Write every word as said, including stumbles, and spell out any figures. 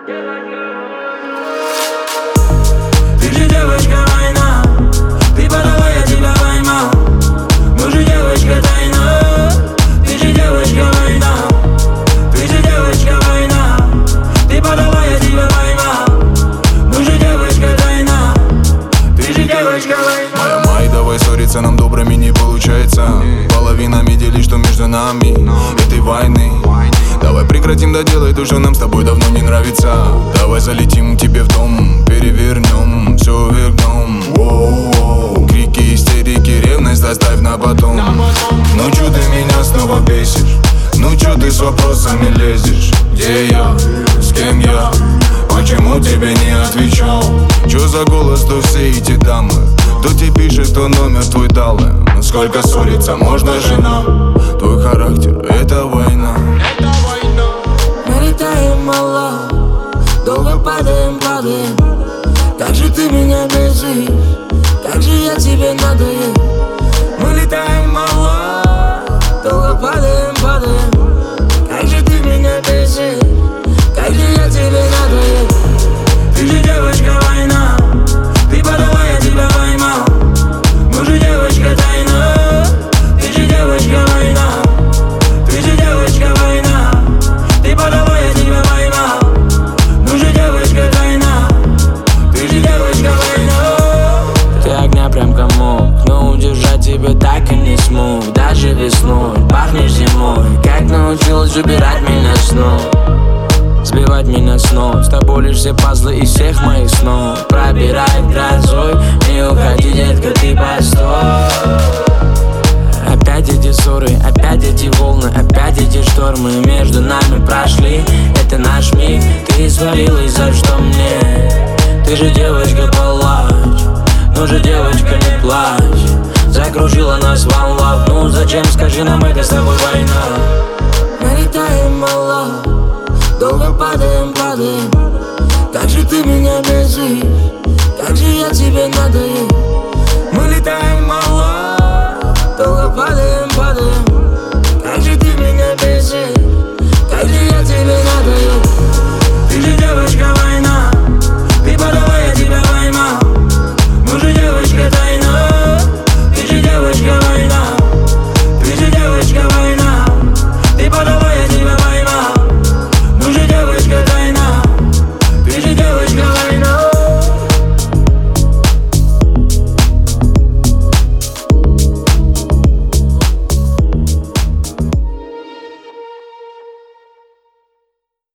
Ты же девочка война, ты подала, я тебя поймал. Мы же девочка тайна, ты же девочка война. Ты же девочка война, ты подала, я тебя поймал. Мы же девочка тайна, ты же девочка война. Моя май, давай ссориться, нам добрыми не получается. Половинами делить, что между нами этой войны. Давай прекратим доделать то, что нам с тобой давно не нравится. Давай залетим к тебе в дом, перевернем, все вернем. Воу-воу. Крики, истерики, ревность оставь на потом. Ну чё ты меня снова бесишь? Ну чё ты с вопросами лезешь? Где я? С кем я? Почему тебе не отвечал? Чё за голос, то все эти дамы? Кто тебе пишет, кто номер твой дал? Сколько ссориться можно, жена? Твой характер — это война. Мы летаем мало, долго падаем, падаем. Как же ты меня бесишь, как же я тебе надоел. Мы летаем мало, долго падаем, падаем. Как же ты меня бесишь, как же я тебе надоел. Ты же девочка война, ты подала, я тебя поймал. Мы же девочка тайна, ты же девочка война. Ты же девочка война, ты подала, я тебя поймал. Мы же девочка тайна, ты же девочка война. Ты огня прям комок, но удержать тебя так и не смог. Даже весной пахнешь зимой, как научилась убирать меня снова, сбивать меня с ног. С тобой лишь все пазлы из всех моих снов. Пробирает грозой, не уходи, детка, ты постой. Опять эти ссоры, опять эти волны, опять эти штормы между нами прошли. Это наш миг, ты свалилась, за что мне? Ты же девочка, палач, ну же девочка, не плачь. Закружила нас волна, ну зачем, скажи нам, это с тобой война. Мы летаем мало, долго падаем, падаем. Как же ты меня бесишь, как же я тебе надоел.